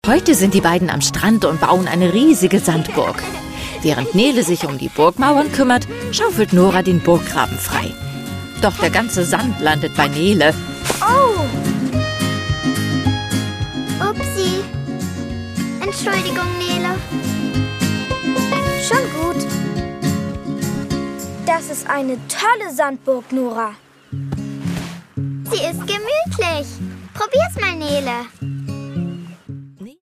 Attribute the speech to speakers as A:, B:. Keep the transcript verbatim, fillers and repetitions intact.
A: Heute sind die beiden am Strand und bauen eine riesige Sandburg. Während Nele sich um die Burgmauern kümmert, schaufelt Nora den Burggraben frei. Doch der ganze Sand landet bei Nele.
B: Oh! Upsi. Entschuldigung, Nele.
C: Schon gut. Das ist eine tolle Sandburg, Nora.
B: Sie ist gemütlich. Probier's mal, Nele.